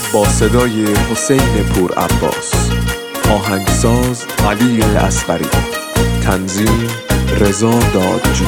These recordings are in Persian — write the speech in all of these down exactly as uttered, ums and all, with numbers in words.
با صدای حسین پور عباس، آهنگساز علی اصغری، تنظیم رضا دادجو.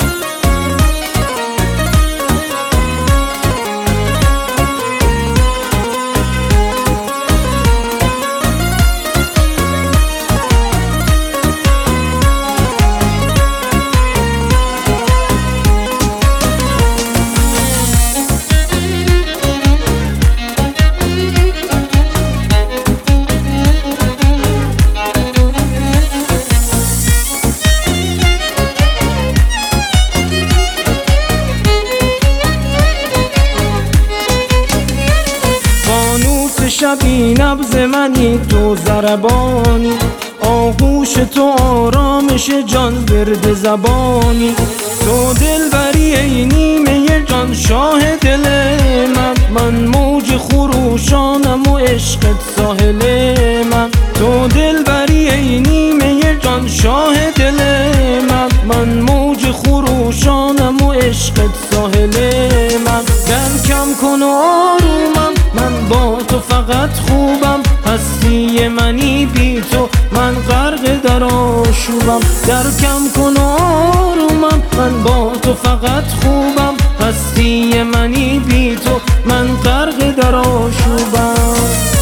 شبی نبض منی تو ضربانی، آغوش تو آرامش جان ورد زبانی، تو دلبری ای نیمه جان شاه دل من، من موج خروشانم و عشقت ساحل من، تو دلبری ای نیمه جان شاه دل من، من موج خروشانم و عشقت ساحل من، دل کم کن و آرومم، من با تو فقط خوبم، هستی منی بی تو من غرق در آشوبم، در کم کن و آرومم، من با تو فقط خوبم، هستی منی بی تو من غرق در آشوبم.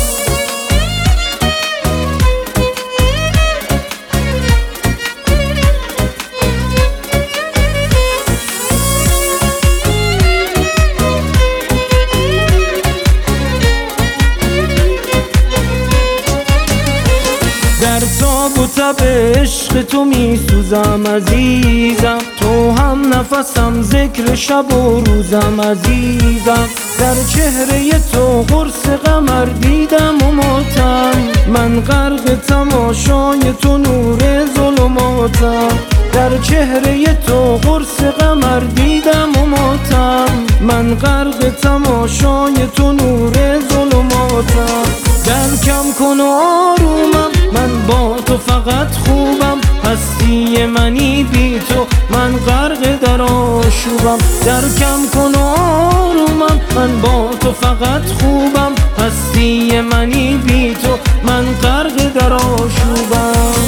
در تاب و تب عشق تو می سوزم عزیزم، تو هم نفسم ذکر شب و روزم عزیزم، در چهره تو قرص قمر دیدم و ماتم، من غرق تماشای تو نور ظلماتم، در چهره تو قرص قمر دیدم و ماتم، من غرق تماشای تو نور ظلماتم، دل کم کن و آرومم، من با تو فقط خوبم، هستی منی بی تو من غرق در آشوبم، در کم کن و آرومم، من با تو فقط خوبم، هستی منی بی تو من غرق در آشوبم.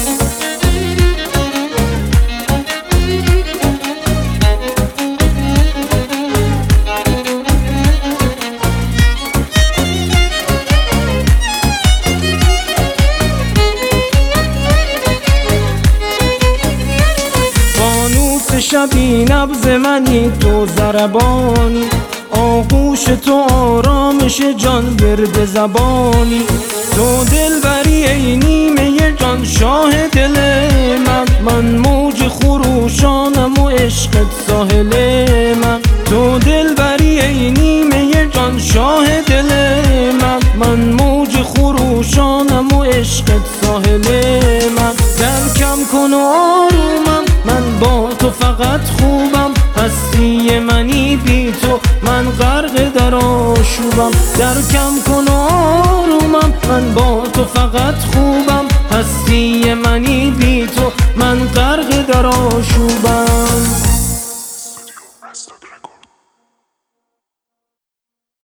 شبی نبض منی تو ضربانی، آغوش تو آرامش جان ورد زبانی، تو دلبری ای نیمه جان شاه دل من، من موج خروشانم و عشقت ساحل من، تو دلبری ای نیمه جان شاه دل من، من موج خروشانم و عشقت ساحل من، دل کم کن و آرومم، من با تو فقط خوبم، هستی منی بی تو من غرق در آشوبم، در کم کن و آرومم، من با تو فقط خوبم، هستی منی بی تو من غرق در آشوبم.